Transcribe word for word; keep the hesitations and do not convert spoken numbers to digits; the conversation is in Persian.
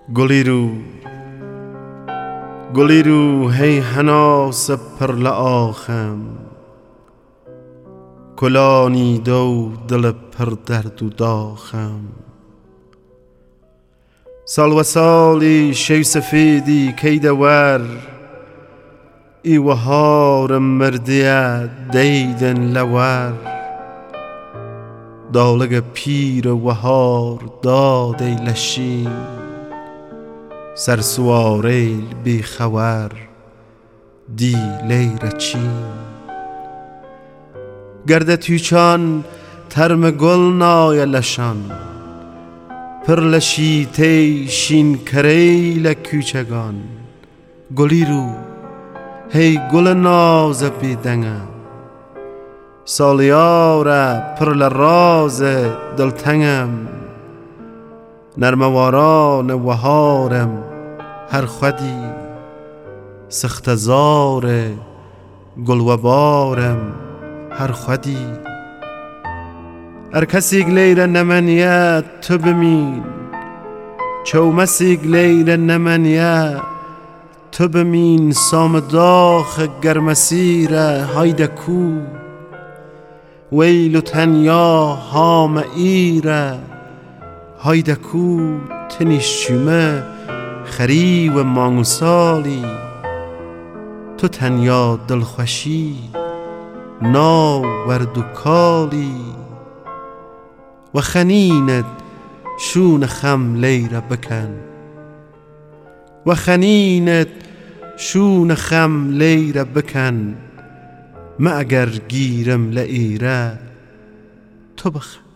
گلی رو گلی رو هی هناس پر لآخم، کلانی دو دل پر درد و داخم. سال و سالی شی سفیدی کیده ور، ای وهار مردیه دیدن لور. دالگ پیر وهار دادی لشین، سرسواریل بی خور دی لیر چین. گرد توچان ترم گل نای لشان، پر لشیتی شین کریل کوچگان. گلی رو هی گل ناز بیدنگم، سالیاره پر لراز دلتنگم. نرمواران وهارم هر خودی، سختزار گل و بارم هر خودی. هر کسی گلیر نمنیه تو بمین، چومسی گلیر نمنیه تو بمین. سام داخ گرمسیره هایده کو، ویل و تنیا هام ایره هایده کو. تنیش چومه خری و مانگسالی، تو تنیا دلخوشی ناو ورد و کالی. و خنینت شون خم لیره بکن، و خنینت شون خم لیره بکن. ما اگر گیرم لئیره تو بخن.